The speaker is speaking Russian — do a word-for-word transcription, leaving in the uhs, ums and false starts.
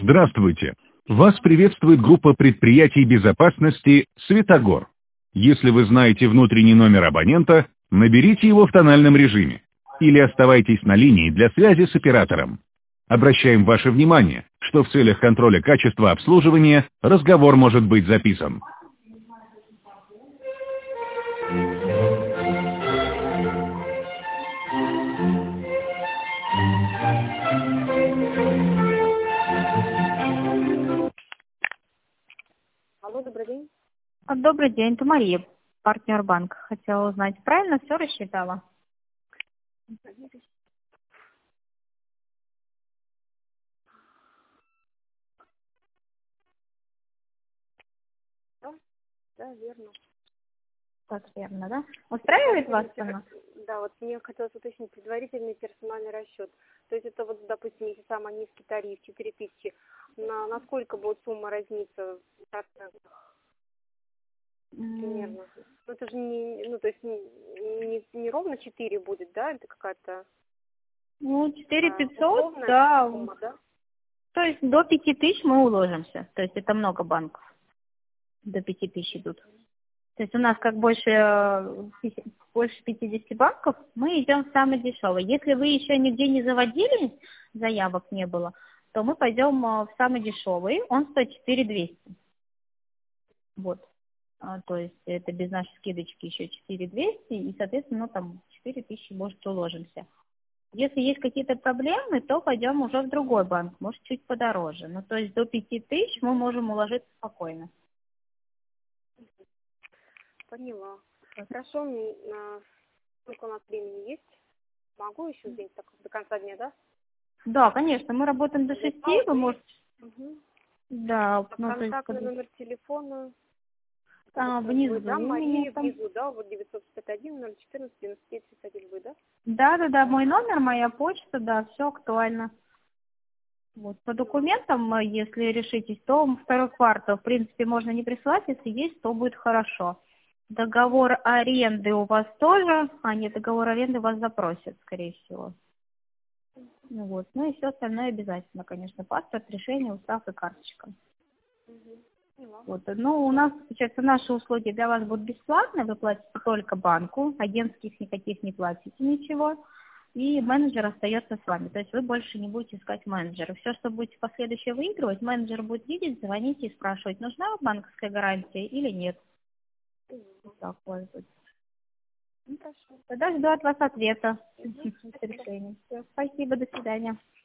Здравствуйте! Вас приветствует группа предприятий безопасности «Светогор». Если вы знаете внутренний номер абонента, наберите его в тональном режиме или оставайтесь на линии для связи с оператором. Обращаем ваше внимание, что в целях контроля качества обслуживания разговор может быть записан. Алло, добрый день. А, Добрый день, это Мария, партнер банка. Хотела узнать, правильно все рассчитала? Да, да, верно. Так, верно, да? Устраивает вас цена? Да, вот мне хотелось уточнить предварительный персональный расчет. То есть это вот, допустим, если самый низкий тариф четыре тысячи, на, на сколько будет сумма разниться в процентах примерно? Ну, это же не, ну, то есть не, не, не ровно четыре будет, да? Это какая-то Ну, четыре а, пятьсот, условная да. сумма, да? То есть до пяти тысяч мы уложимся. То есть это много банков. До пяти тысяч идут. То есть у нас как больше, э, пяти- больше пятидесяти банков, мы идем в самый дешевый. Если вы еще нигде не заводили, заявок не было, то мы пойдем э, в самый дешевый. Он стоит четыре двести. Вот. А, то есть это без нашей скидочки еще четыре двести, и, соответственно, ну, там четыре тысячи, может, уложимся. Если есть какие-то проблемы, то пойдем уже в другой банк, может, чуть подороже. Ну, то есть до пяти тысяч мы можем уложиться спокойно. Поняла. Хорошо, м, а, сколько у нас времени есть? Могу еще здесь так до конца дня, да? Да, конечно, мы работаем до Здесь шести, вы пауза есть? можете... Угу. Да, ну, то есть Контактный под- номер телефона. а, Это вы, внизу да, у меня Мария, там. внизу, да, вот девятьсот шестьдесят один ноль четырнадцать девяносто пять тридцать один вы, да? Да, да, да, мой номер, моя почта, да, все актуально. Вот. По документам, э, если решитесь, то второй квартал, в принципе, можно не присылать, если есть, то будет хорошо. Договор аренды у вас тоже, а нет, договор аренды вас запросят, скорее всего. Ну вот, ну и все остальное обязательно, конечно, паспорт, решение, устав и карточка. Угу. Поняла. Вот, ну у нас, получается, наши услуги для вас будут бесплатны, вы платите только банку, агентских никаких не платите ничего. И менеджер остается с вами. То есть вы больше не будете искать менеджера. Все, что будете последующее выигрывать, менеджер будет видеть, звонить и спрашивать, нужна вам банковская гарантия или нет. Вот так вот. Ну, хорошо. Тогда жду от вас ответа Мгм. с решением. Всё, спасибо, до свидания.